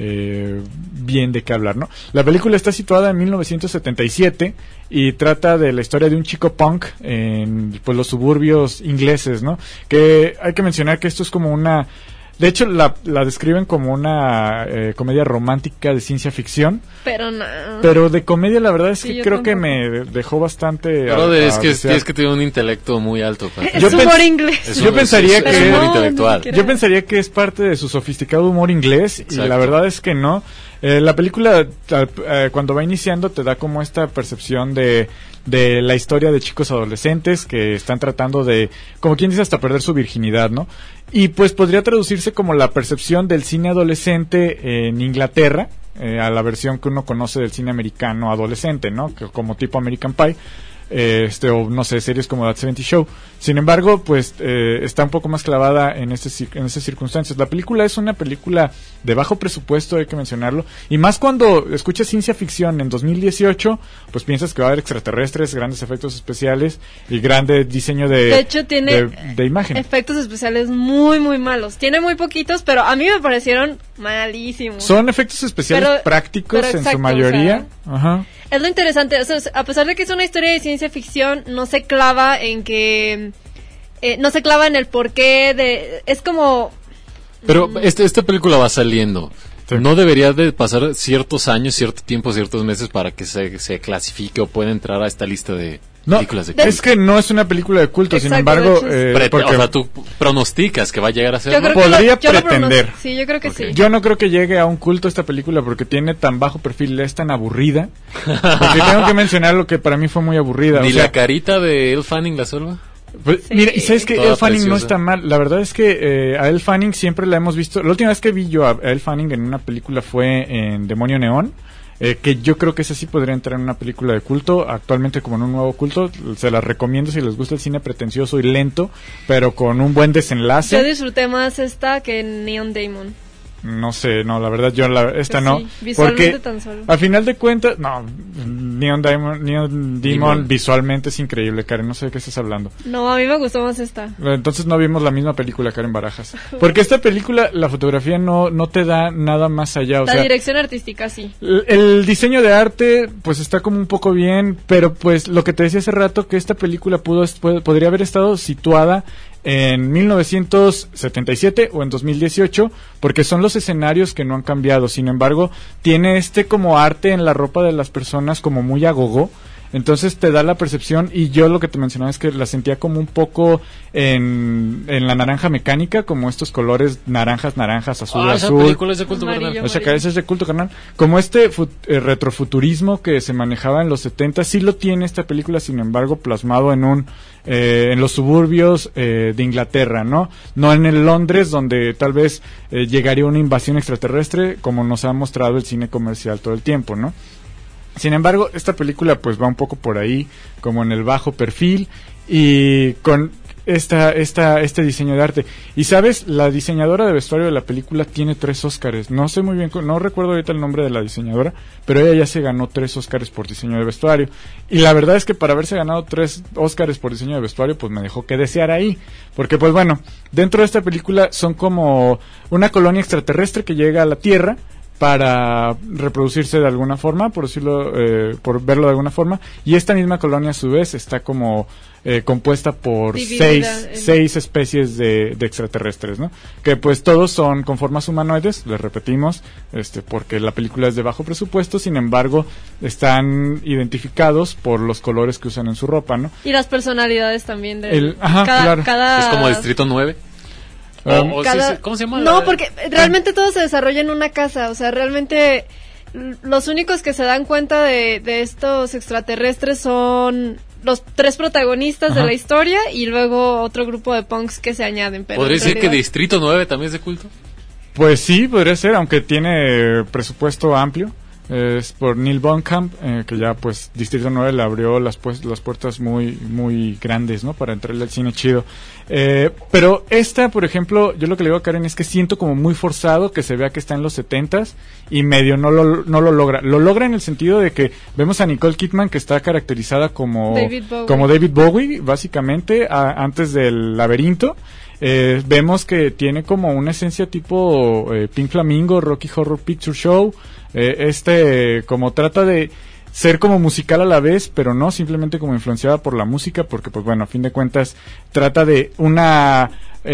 D: bien de qué hablar, ¿no? La película está situada en 1977 y trata de la historia de un chico punk en pues los suburbios ingleses, ¿no? Que hay que mencionar que esto es como una... De hecho, la describen como una comedia romántica de ciencia ficción.
E: Pero no.
D: Pero de comedia, la verdad es que creo
E: tampoco.
D: que me dejó bastante...
A: es que tiene un intelecto muy alto.
E: Es humor inglés.
D: Yo pensaría que...
A: Es humor intelectual.
D: Yo pensaría que es parte de su sofisticado humor inglés. Exacto. Y la verdad es que no. La película, cuando va iniciando, te da como esta percepción de la historia de chicos adolescentes que están tratando de, como quien dice, hasta perder su virginidad, ¿no? Y pues podría traducirse como la percepción del cine adolescente en Inglaterra, a la versión que uno conoce del cine americano adolescente, ¿no? Que, como tipo American Pie. O no sé, series como That 70 Show. Sin embargo, pues está un poco más clavada en esas circunstancias. La película es una película de bajo presupuesto, hay que mencionarlo, y más cuando escuchas ciencia ficción en 2018, pues piensas que va a haber extraterrestres, grandes efectos especiales y grande diseño de
E: hecho tiene
D: de imagen.
E: Efectos especiales muy muy malos. Tiene muy poquitos, pero a mí me parecieron malísimos.
D: Son efectos especiales prácticos en su mayoría.
E: O sea,
D: ajá.
E: Es lo interesante, o sea, a pesar de que es una historia de ciencia ficción, no se clava en que... no se clava en el porqué de... Es como...
A: Pero esta película va saliendo. Sí. ¿No debería de pasar ciertos años, cierto tiempo, ciertos meses para que se clasifique o pueda entrar a esta lista de películas de culto?
D: Es que no es una película de culto. Exacto, sin embargo...
A: porque, o sea, tú pronosticas que va a llegar a ser...
D: Podría pretender.
E: Sí, yo creo que sí.
D: Yo no creo que llegue a un culto esta película porque tiene tan bajo perfil, es tan aburrida. Porque tengo que mencionar lo que para mí fue muy aburrida.
A: ¿Ni la carita de Elle Fanning la salva?
D: Pues, sí. Mira, y sabes que Elle Fanning no está mal. La verdad es que a Elle Fanning siempre la hemos visto. La última vez que vi yo a Elle Fanning en una película fue en Demonio Neón. Que yo creo que esa sí podría entrar en una película de culto, actualmente como en un nuevo culto. Se las recomiendo si les gusta el cine pretencioso y lento, pero con un buen desenlace.
E: Yo disfruté más esta que Neon Demon.
D: No sé, no, la verdad yo esta
E: pues
D: no.
E: Sí, visualmente
D: porque
E: tan solo.
D: Al final de cuentas, no, Neon Demon visualmente es increíble, Karen, no sé de qué estás hablando.
E: No, a mí me gustó más esta.
D: Entonces no vimos la misma película, Karen Barajas. Porque esta película, la fotografía no te da nada más allá.
E: La dirección artística, sí.
D: El diseño de arte, pues está como un poco bien, pero pues lo que te decía hace rato, que esta película podría haber estado situada en 1977 o en 2018, porque son los escenarios que no han cambiado. Sin embargo, tiene como arte en la ropa de las personas como muy agogó. Entonces te da la percepción, y yo lo que te mencionaba es que la sentía como un poco en la naranja mecánica, como estos colores naranjas, azul, azul.
A: Esa película es de culto,
E: amarillo,
D: o sea, que ese es de culto, carnal. Como este retrofuturismo que se manejaba en los 70, sí lo tiene esta película, sin embargo, plasmado en los suburbios de Inglaterra, ¿no? No en el Londres, donde tal vez llegaría una invasión extraterrestre, como nos ha mostrado el cine comercial todo el tiempo, ¿no? Sin embargo, esta película pues va un poco por ahí, como en el bajo perfil, y con este diseño de arte. Y sabes, la diseñadora de vestuario de la película tiene 3 Óscares. No sé muy bien, no recuerdo ahorita el nombre de la diseñadora, pero ella ya se ganó 3 Óscares por diseño de vestuario. Y la verdad es que para haberse ganado 3 Óscares por diseño de vestuario, pues me dejó que desear ahí. Porque pues bueno, dentro de esta película son como una colonia extraterrestre que llega a la Tierra para reproducirse de alguna forma, por decirlo, por verlo de alguna forma, y esta misma colonia a su vez está como compuesta por 6 especies de extraterrestres, ¿no? Que pues todos son con formas humanoides, les repetimos, porque la película es de bajo presupuesto, sin embargo están identificados por los colores que usan en su ropa, ¿no?
E: Y las personalidades también de
D: claro.
A: Es como Distrito 9. ¿Cómo se llama?
E: No, porque realmente todo se desarrolla en una casa, o sea, realmente los únicos que se dan cuenta de estos extraterrestres son los 3 protagonistas de la historia y luego otro grupo de punks que se añaden. Pero
A: ¿podría decir que Distrito 9 también es de culto?
D: Pues sí, podría ser, aunque tiene presupuesto amplio. Es por Neil Blomkamp, que ya pues Distrito 9 le abrió las puertas muy muy grandes, ¿no? Para entrarle al cine chido. Pero esta, por ejemplo, yo lo que le digo a Karen es que siento como muy forzado que se vea que está en los 70s y medio no lo logra. Lo logra en el sentido de que vemos a Nicole Kidman, que está caracterizada como David Bowie, básicamente, antes del Laberinto. Vemos que tiene como una esencia tipo Pink Flamingo, Rocky Horror Picture Show, como trata de ser como musical a la vez, pero no simplemente como influenciada por la música, porque pues bueno, a fin de cuentas trata de una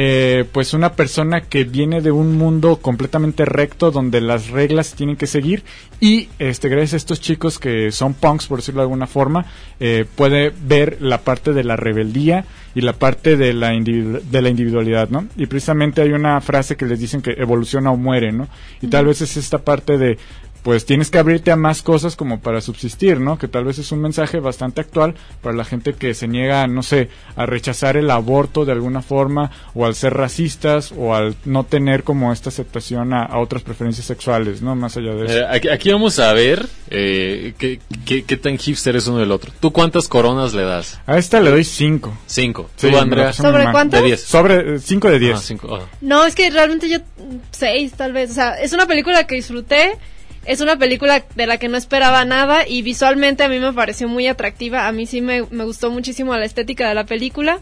D: persona que viene de un mundo completamente recto donde las reglas tienen que seguir y gracias a estos chicos que son punks, por decirlo de alguna forma, puede ver la parte de la rebeldía y la parte de la individualidad, ¿no? Y precisamente hay una frase que les dicen que evoluciona o muere, ¿no? Y tal vez es esta parte de pues tienes que abrirte a más cosas como para subsistir, ¿no? Que tal vez es un mensaje bastante actual para la gente que se niega, no sé, a rechazar el aborto de alguna forma, o al ser racistas, o al no tener como esta aceptación a otras preferencias sexuales, ¿no? Más allá de eso.
A: Aquí vamos a ver qué tan hipster es uno del otro. ¿Tú cuántas coronas le das?
D: A esta le doy 5.
A: 5.
D: Sí,
A: ¿Tú, Andrea?
E: ¿Sobre cuántas?
A: De 10.
D: Sobre 5 de 10.
A: 5. Oh.
E: No, es que realmente yo 6 tal vez. O sea, es una película que disfruté. Es una película de la que no esperaba nada y visualmente a mí me pareció muy atractiva. A mí sí me gustó muchísimo la estética de la película.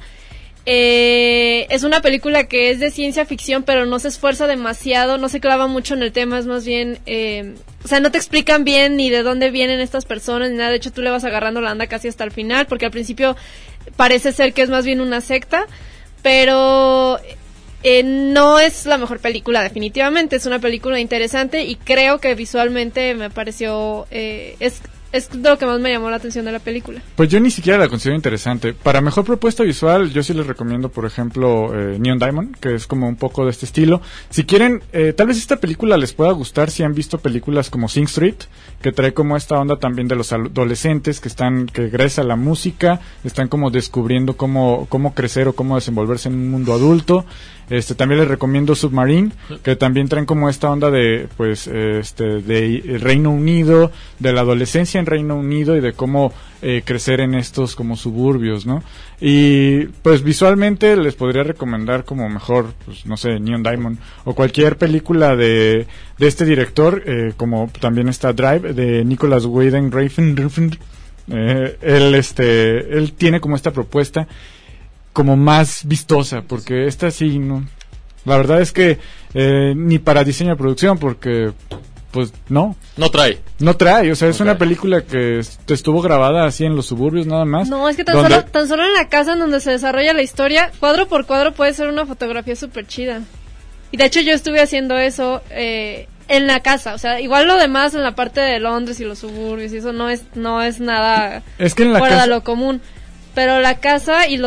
E: Es una película que es de ciencia ficción, pero no se esfuerza demasiado, no se clava mucho en el tema, es más bien... o sea, no te explican bien ni de dónde vienen estas personas ni nada. De hecho, tú le vas agarrando la onda casi hasta el final, porque al principio parece ser que es más bien una secta, pero... no es la mejor película, definitivamente. Es una película interesante y creo que visualmente me pareció... es lo que más me llamó la atención de la película.
D: Pues yo ni siquiera la considero interesante. Para mejor propuesta visual, yo sí les recomiendo, por ejemplo, Neon Diamond, que es como un poco de este estilo. Si quieren, tal vez esta película les pueda gustar si han visto películas como Sing Street, que trae como esta onda también de los adolescentes que gracias a la música están como descubriendo cómo crecer o cómo desenvolverse en un mundo adulto. También les recomiendo Submarine, que también traen como esta onda de de Reino Unido, de la adolescencia en Reino Unido y de cómo crecer en estos como suburbios, ¿no? Y pues visualmente les podría recomendar como mejor, pues no sé, Neon Diamond o cualquier película de este director, como también está Drive de Nicholas Winding Refn. Él tiene como esta propuesta como más vistosa, porque esta sí no, la verdad es que ni para diseño de producción, porque pues no trae, o sea, es una película que estuvo grabada así en los suburbios nada más.
E: No, es que tan solo en la casa en donde se desarrolla la historia, cuadro por cuadro puede ser una fotografía súper chida. Y de hecho yo estuve haciendo eso en la casa, o sea, igual lo demás en la parte de Londres y los suburbios y eso no es nada
D: es que en la
E: fuera
D: casa...
E: de lo común. Pero la casa y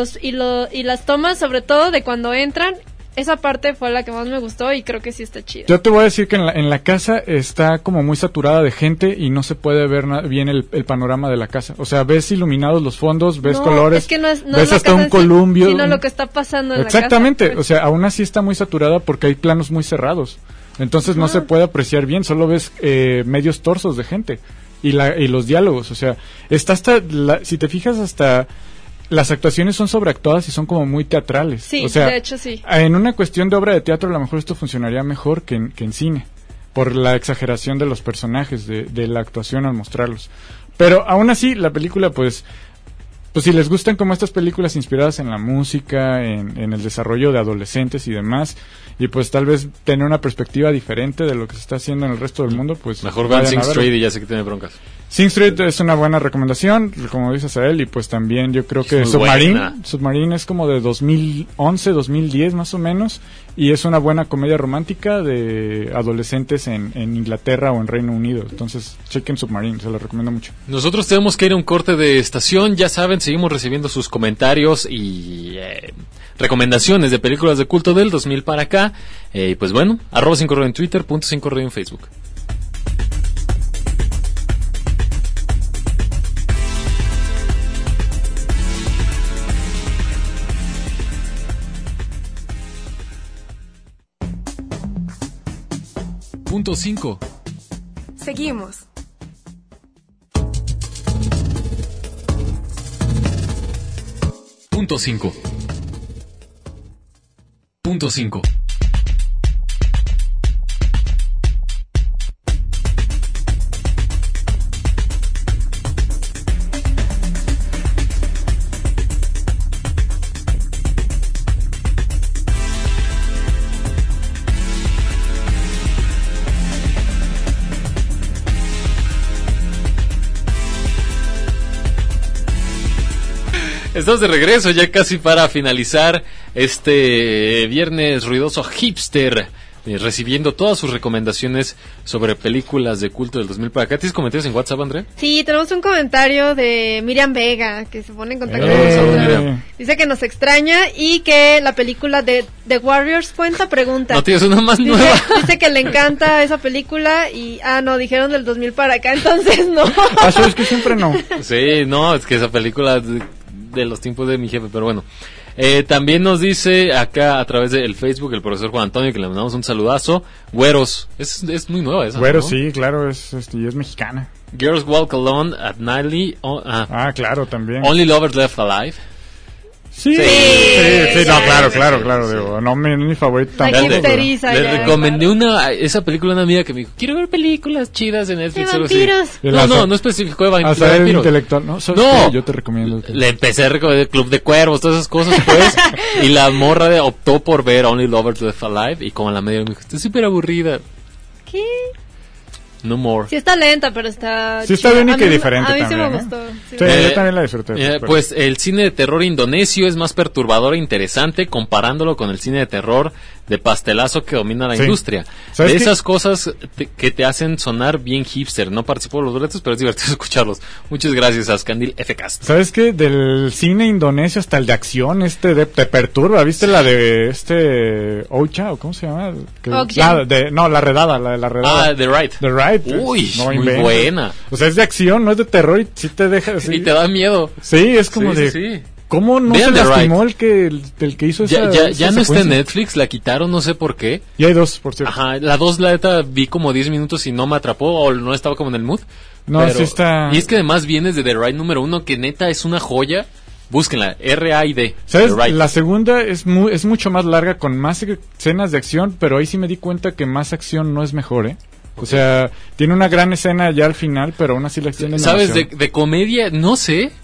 E: las tomas, sobre todo de cuando entran, esa parte fue la que más me gustó y creo que sí está chida.
D: Yo te voy a decir que en la casa está como muy saturada de gente y no se puede ver bien el panorama de la casa. O sea, ves iluminados los fondos, ves colores,
E: es que no
D: ves hasta un columpio.
E: Sino lo que está pasando en la casa.
D: Exactamente,
E: pues.
D: O sea, aún así está muy saturada porque hay planos muy cerrados. Entonces no se puede apreciar bien, solo ves medios torsos de gente y los diálogos. O sea, está si te fijas hasta... Las actuaciones son sobreactuadas y son como muy teatrales.
E: Sí,
D: o sea,
E: de hecho sí.
D: En una cuestión de obra de teatro a lo mejor esto funcionaría mejor que en cine, por la exageración de los personajes, de la actuación al mostrarlos. Pero aún así, la película pues si les gustan como estas películas inspiradas en la música, en el desarrollo de adolescentes y demás, y pues tal vez tener una perspectiva diferente de lo que se está haciendo en el resto del mundo, pues...
A: Mejor vean Sing Street y ya sé que tiene broncas.
D: Sing Street es una buena recomendación, como dices a él, y pues también yo creo que Submarine es como de 2011, 2010 más o menos, y es una buena comedia romántica de adolescentes en Inglaterra o en Reino Unido. Entonces, chequen Submarine, se lo recomiendo mucho.
A: Nosotros tenemos que ir a un corte de estación, ya saben, seguimos recibiendo sus comentarios y recomendaciones de películas de culto del 2000 para acá. Y pues bueno, @5radio en Twitter, .5radio en Facebook.
B: Seguimos.
A: Punto 5. Punto 5. Estamos de regreso ya casi para finalizar este viernes ruidoso hipster, recibiendo todas sus recomendaciones sobre películas de culto del 2000 para acá. ¿Tienes comentarios en WhatsApp, Andrea?
E: Sí, tenemos un comentario de Miriam Vega, que se pone en contacto con nosotros. Dice que nos extraña y que la película de The Warriors cuenta, pregunta.
A: No, tío, es una más nueva.
E: Dice que le encanta esa película y... no, dijeron del 2000 para acá, entonces no.
D: Es que siempre no.
A: Sí, no, es que esa película... de los tiempos de mi jefe, pero bueno. También nos dice acá a través del Facebook el profesor Juan Antonio, que le mandamos un saludazo. Güeros, es muy nueva esa.
D: Güeros,
A: ¿no?
D: Sí, claro, es mexicana.
A: Girls Walk Alone at Nightly.
D: Claro, también.
A: Only Lovers Left Alive.
D: Sí, no, claro, digo, no es mi favorito tampoco.
A: Le recomendé esa película a una amiga que me dijo, quiero ver películas chidas en Netflix.
E: ¿De vampiros?
A: No especificó de vampiros.
D: Intelectual, no, yo te recomiendo.
A: Le empecé a recomendar Club de Cuervos, todas esas cosas, pues, y la morra optó por ver Only Lovers Left Alive, y como a la media me dijo, está súper aburrida.
E: ¿Qué?
A: No more.
E: Sí está lenta, pero está...
D: Sí está bien y que diferente
E: también.
D: A mí
E: sí me gustó.
D: Sí, yo también la disfruté.
A: Pues el cine de terror indonesio es más perturbador e interesante comparándolo con el cine de terror de pastelazo que domina la industria. De esas cosas que te hacen sonar bien hipster. No participo en los boletos, pero es divertido escucharlos. Muchas gracias a Scandil FCast.
D: ¿Sabes qué? Del cine indonesio hasta el de acción, te perturba. ¿Viste la de Ocha o cómo se llama? La redada, la redada.
A: The Ride.
D: The Ride.
A: Uy, no muy buena.
D: O sea, es de acción, no es de terror y sí te deja...
A: Y te da miedo.
D: Sí, es como
A: Sí.
D: ¿Cómo no
A: Vean
D: se lastimó el que hizo esa
A: ya no está en Netflix, la quitaron, no sé por qué.
D: Y hay 2, por cierto.
A: Ajá, la 2 la neta vi como 10 minutos y no me atrapó o no estaba como en el mood.
D: No, sí está...
A: Y es que además vienes de The Ride número 1, que neta es una joya. Búsquenla, R-A-I-D.
D: ¿Sabes? La segunda es mucho más larga, con más escenas de acción, pero ahí sí me di cuenta que más acción no es mejor, ¿eh? Okay. O sea, tiene una gran escena ya al final, pero aún así la extienden.
A: ¿Sabes? De comedia, no sé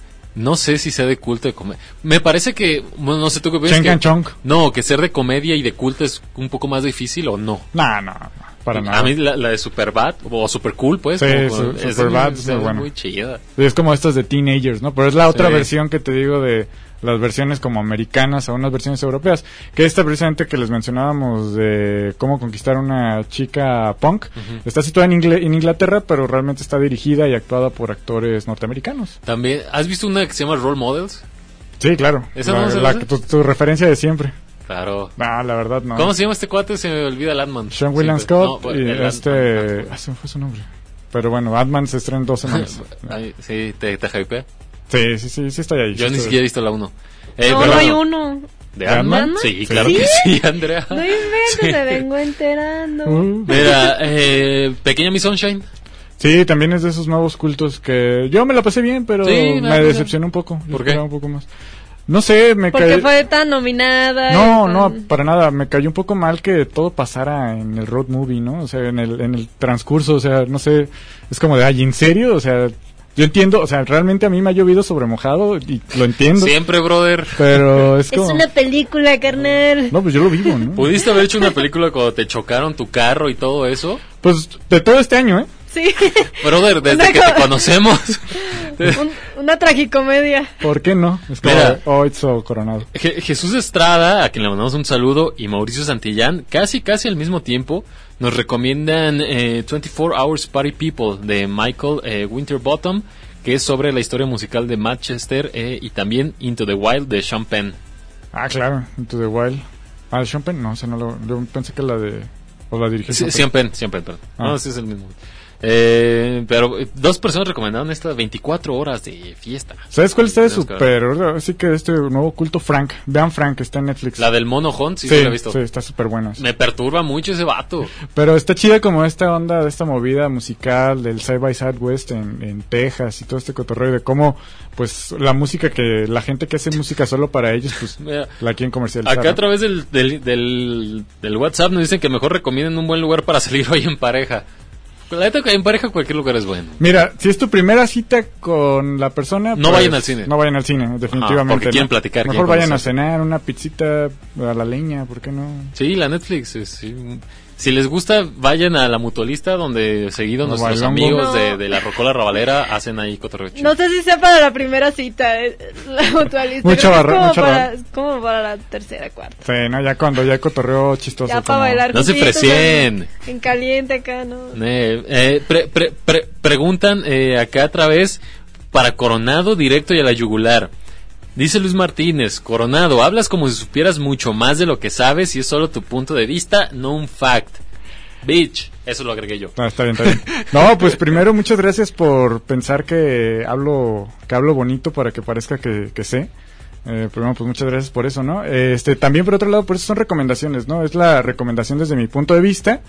A: si sea de culto de comedia. Me parece que, bueno, no sé tú qué piensas. No, que ser de comedia y de culto es un poco más difícil o no.
D: No, para nada.
A: A mí la de Superbad, o Super Cool, pues.
D: Sí, Superbad es
A: muy chida.
D: Es como estas de teenagers, ¿no? Pero es la otra versión que te digo de las versiones como americanas a unas versiones europeas. Que esta precisamente que les mencionábamos de cómo conquistar a una chica punk, está situada en Inglaterra, pero realmente está dirigida y actuada por actores norteamericanos.
A: También, ¿has visto una que se llama Role Models?
D: Sí, claro.
A: ¿Esa
D: tu referencia de siempre.
A: Claro.
D: La verdad no.
A: ¿Cómo se llama este cuate? Se me olvida el Ant-Man.
D: Sean William Scott y se me fue su nombre. Pero bueno, Ant-Man se estrena en 2 semanas.
A: Sí, ¿te hypea?
D: Sí, estoy ahí.
A: Yo ni siquiera he visto la 1.
E: No hay uno.
A: ¿De Ant-Man? Sí, claro que sí, Andrea.
E: No inventes, me vengo enterando.
A: Mira, Pequeña Miss Sunshine.
D: Sí, también es de esos nuevos cultos que yo me la pasé bien, pero me decepcionó un poco.
A: ¿Por qué?
D: Un poco más. No sé,
E: ¿Por qué fue tan nominada?
D: No, para nada. Me cayó un poco mal que todo pasara en el road movie, ¿no? O sea, en el transcurso, o sea, no sé. Es como de, ¿en serio? O sea, yo entiendo, o sea, realmente a mí me ha llovido sobre mojado y lo entiendo.
A: Siempre, brother.
D: Pero es como...
E: Es una película, carnal.
D: No, pues yo lo vivo, ¿no?
A: ¿Pudiste haber hecho una película cuando te chocaron tu carro y todo eso?
D: Pues de todo este año, ¿eh?
E: Sí.
A: Brother, desde que te conocemos.
E: Una tragicomedia.
D: ¿Por qué no? Es como Itzo Coronado.
A: Jesús Estrada, a quien le mandamos un saludo, y Mauricio Santillán, casi al mismo tiempo, nos recomiendan 24 Hours Party People de Michael Winterbottom, que es sobre la historia musical de Manchester, y también Into the Wild de Sean Penn.
D: Ah, claro, Into the Wild. ¿De Sean Penn? No, yo pensé que la de... ¿O la dirigió?
A: Sean Penn, perdón. No, ese es el mismo. Pero 2 personas recomendaron esta 24 horas de fiesta.
D: ¿Sabes cuál está de super? Así que este nuevo culto, Frank. Vean Frank, está en Netflix.
A: La del Mono Hunt, sí,
D: sí,
A: la he visto.
D: Sí, está súper buena.
A: Me perturba mucho ese vato.
D: Pero está chida como esta onda de esta movida musical del Side by Southwest en Texas y todo este cotorreo de cómo, pues, la música que la gente que hace música solo para ellos, pues,
A: mira,
D: la quieren comercializar.
A: Acá a través del WhatsApp nos dicen que mejor recomienden un buen lugar para salir hoy en pareja. La neta que en pareja cualquier lugar es bueno.
D: Mira, si es tu primera cita con la persona,
A: no vayan al cine.
D: No vayan al cine, definitivamente.
A: Porque quieren platicar.
D: Mejor vayan a cenar, una pizzita a la leña, ¿por qué no?
A: Sí, la Netflix. Sí. Si les gusta, vayan a la Mutualista, donde seguido nuestros amigos de la Rocola Rabalera hacen ahí cotorreo.
E: No sé si sea para la primera cita, la Mutualista. Como para la tercera, cuarta.
D: Sí, no, ya cuando ya cotorreo chistoso.
E: Ya para bailar.
A: No se precien.
E: En caliente acá, ¿no?
A: Preguntan acá a través para Coronado directo y a la yugular. Dice Luis Martínez, Coronado, hablas como si supieras mucho más de lo que sabes y es solo tu punto de vista, no un fact. Bitch, eso lo agregué yo.
D: No, está bien. No, pues primero muchas gracias por pensar que hablo bonito para que parezca que sé. Primero, pues muchas gracias por eso, ¿no? También por otro lado, por eso son recomendaciones, ¿no? Es la recomendación desde mi punto de vista.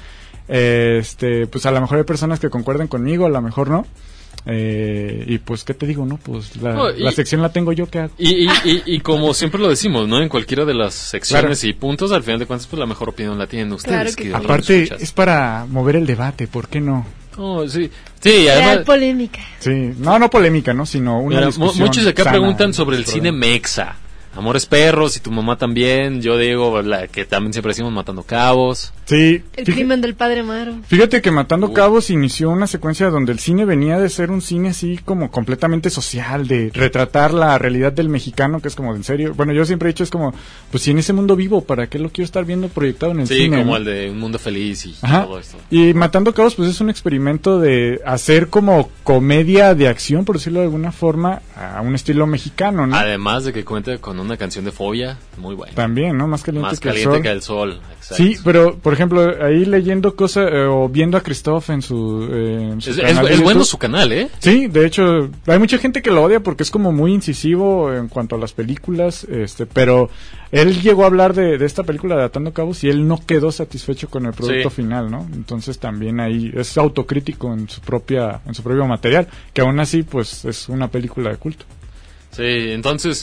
D: Pues a lo mejor hay personas que concuerden conmigo, a lo mejor no. Y pues, ¿qué te digo, no? Pues la sección la tengo yo, ¿qué hago?
A: Y como siempre lo decimos, ¿no? En cualquiera de las secciones
D: claro.
A: Y puntos, al final de cuentas, pues la mejor opinión la tienen ustedes.
E: Claro que
D: aparte, es para mover el debate, ¿por qué no?
A: Oh, sí, además...
E: Real polémica.
D: Sí, no polémica, ¿no? Sino una discusión
A: muchos acá
D: sana,
A: preguntan sobre el cine mexa. Amores Perros y tu mamá también. Yo digo, que también siempre decimos Matando Cabos.
D: Sí.
E: El crimen del padre Amaro.
D: Fíjate que Matando Cabos inició una secuencia donde el cine venía de ser un cine así como completamente social, de retratar la realidad del mexicano, que es como de en serio. Bueno, yo siempre he dicho, es como, pues si en ese mundo vivo, ¿para qué lo quiero estar viendo proyectado en el cine?
A: Sí, como
D: ¿no?
A: el de Un Mundo Feliz y
D: Ajá.
A: todo esto.
D: Y Matando Cabos, pues es un experimento de hacer como comedia de acción, por decirlo de alguna forma, a un estilo mexicano, ¿no?
A: Además de que cuenta con una canción de Fobia, muy buena.
D: También, ¿no? Más caliente
A: que el sol. Exacto.
D: Sí, pero, por ejemplo, ahí leyendo cosas, o viendo a Christoph en su canal de
A: es bueno
D: YouTube.
A: su canal, ¿eh?
D: Sí, de hecho, hay mucha gente que lo odia porque es como muy incisivo en cuanto a las películas, pero él llegó a hablar de esta película de Atando Cabos y él no quedó satisfecho con el producto final, ¿no? Entonces también ahí es autocrítico en su propio material, que aún así, pues, es una película de culto.
A: Sí, entonces,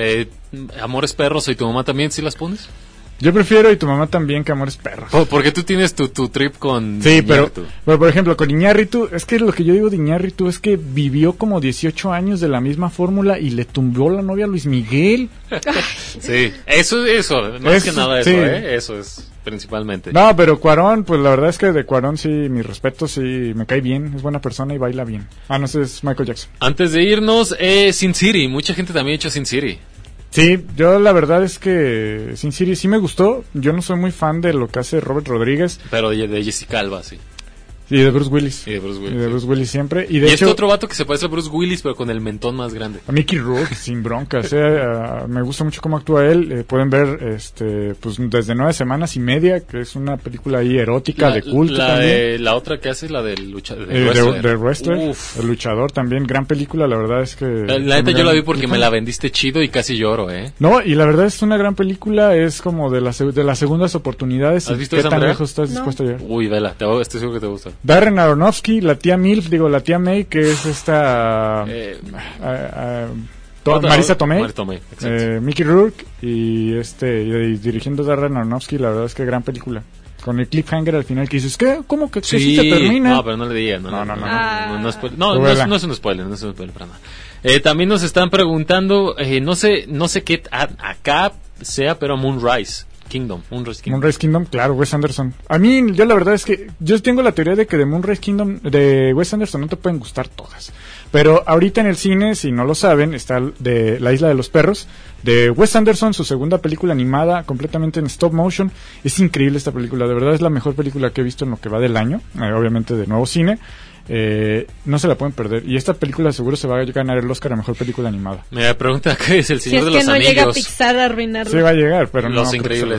A: Amores Perros y tu mamá también, ¿sí las pones?
D: Yo prefiero y tu mamá también que Amores Perros.
A: Porque tú tienes tu trip con
D: sí, pero por ejemplo, con Iñárritu, es que lo que yo digo de Iñárritu es que vivió como 18 años de la misma fórmula y le tumbó la novia a Luis Miguel.
A: Sí, eso, más que nada eso,
D: sí.
A: Eso es principalmente.
D: No, pero Cuarón, pues la verdad es que de Cuarón sí, mi respeto, sí, me cae bien, es buena persona y baila bien. No sé, es Michael Jackson.
A: Antes de irnos, Sin City, mucha gente también ha hecho Sin City.
D: Sí, yo la verdad es que Sin City sí me gustó. Yo no soy muy fan de lo que hace Robert Rodríguez.
A: Pero de Jessica Alba, sí.
D: Y de Bruce Willis.
A: Y de Bruce
D: Willis siempre. Y
A: de
D: hecho,
A: otro vato que se parece a Bruce Willis, pero con el mentón más grande.
D: A Mickey Rourke, sin broncas. Me gusta mucho cómo actúa él. Pueden ver pues desde 9 semanas y media, que es una película ahí erótica, de culto también.
A: La otra que hace, la del luchador.
D: De Wrestler. El luchador también. Gran película, la verdad es que...
A: La neta yo la vi porque me la vendiste chido y casi lloro,
D: No, y la verdad es una gran película. Es como de las segundas oportunidades.
A: ¿Has visto
D: ¿Qué
A: esa,
D: tan
A: Andrea?
D: lejos estás dispuesto a llegar?
A: Uy, vela. Estoy seguro que te gusta.
D: Darren Aronofsky, la tía Milf, la tía May, que es esta Marisa Tomei, Mickey Rourke y dirigiendo Darren Aronofsky, la verdad es que gran película. Con el cliffhanger al final que dices, ¿qué? ¿Cómo que sí se termina?
A: No, pero no le diga, no es un spoiler, para nada. También nos están preguntando, no sé qué acá sea, pero Moonrise Kingdom, claro, Wes Anderson. A mí, yo la verdad es que yo tengo la teoría de que de Moonrise Kingdom de Wes Anderson no te pueden gustar todas. Pero ahorita en el cine, si no lo saben, está de La Isla de los Perros, de Wes Anderson, su segunda película animada, completamente en stop motion. Es increíble esta película, de verdad es la mejor película que he visto en lo que va del año, obviamente de nuevo cine. No se la pueden perder. Y esta película seguro se va a ganar el Oscar a mejor película animada. Me pregunta qué es El Señor de los
E: Anillos. Si es que no
A: Anillos.
E: llega a Pixar a arruinarlo.
D: Sí va a llegar, pero
A: Los
D: no
A: Increíbles.
D: creo que se lo gane.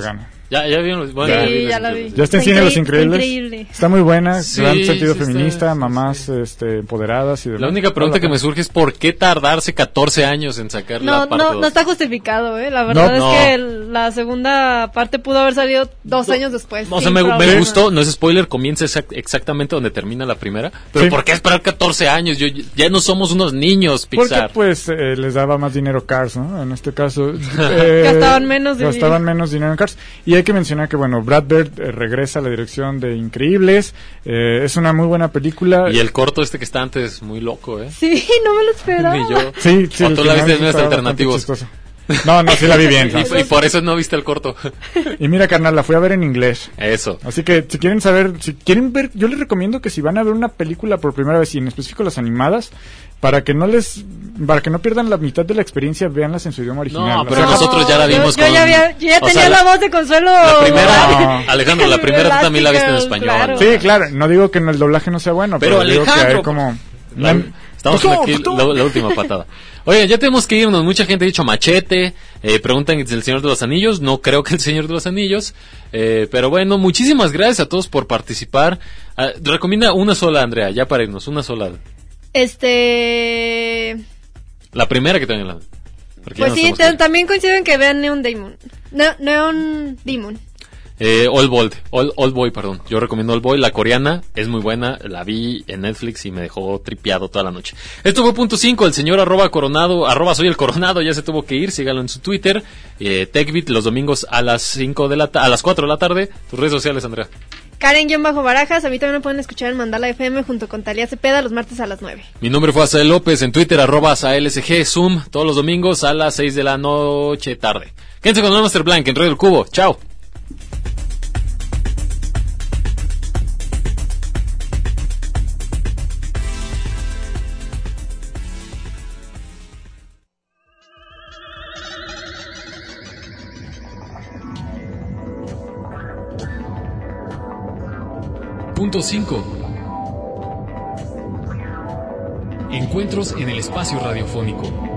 A: Ya vieron, bueno,
E: ya la vi.
D: Ya está en cine Los Increíbles.
E: Increíble.
D: Está muy buena,
A: Sí,
D: gran sentido
A: sí
D: feminista,
A: está,
D: mamás empoderadas y demás.
A: La única pregunta que me surge es ¿por qué tardarse 14 años en sacar la parte 2?
E: No está justificado, la verdad
D: No.
E: es que la segunda parte pudo haber salido 2 años después.
A: O sea, me gustó, no es spoiler, comienza exactamente donde termina la primera. Pero
D: Sí.
A: ¿por qué esperar 14 años? Ya no somos unos niños, Pixar.
D: Porque pues les daba más dinero Cars, ¿no? En este caso
E: Gastaban menos
D: dinero en Cars. Y hay que mencionar que bueno, Brad Bird regresa a la dirección de Increíbles, es una muy buena película.
A: Y el corto que está antes, muy loco,
E: Sí, no me lo esperaba.
A: Ni yo.
D: Sí,
A: ¿O tú la viste en medios
D: medios
A: alternativos?
D: No, sí la vi bien.
A: Y por eso no viste el corto.
D: Y mira, carnal, la fui a ver en inglés.
A: Eso.
D: Así que si quieren ver, yo les recomiendo que si van a ver una película por primera vez, y en específico las animadas, para que no pierdan la mitad de la experiencia, véanlas en su idioma original.
A: No, pero nosotros ya la vimos
E: yo ya tenía la voz de Consuelo.
A: La primera,
D: No.
A: Alejandro, la primera tú también la viste en español.
E: Claro.
D: Sí, claro, no digo que el doblaje no sea bueno,
A: Pero
D: digo que
A: Alejandro,
D: hay como...
A: Estamos aquí la última patada. Oye, ya tenemos que irnos. Mucha gente ha dicho Machete. Preguntan si el Señor de los Anillos. No creo que el Señor de los Anillos. Pero bueno, muchísimas gracias a todos por participar. Recomienda una sola, Andrea, ya para irnos. Una sola. La primera que tengan.
E: Pues sí, también coincido en que vean Neon Demon. Neon Demon.
A: Old Boy, perdón. Yo recomiendo Old Boy, la coreana, es muy buena, la vi en Netflix y me dejó tripiado toda la noche. Esto fue punto 5, el señor @coronado, @soy el coronado, ya se tuvo que ir, síganlo en su Twitter, TechBit los domingos a las 4 de la tarde. Tus redes sociales, Andrea.
E: Karen-Barajas, a mí también me pueden escuchar en Mandala FM junto con Talía Cepeda los martes a las 9.
A: Mi nombre fue Asael López, en Twitter @AsaelSG, Zoom, todos los domingos a las 6 de la noche tarde. Quédense con el Master Blank en Radio El Cubo, chao.
F: Punto 5. Encuentros en el espacio radiofónico.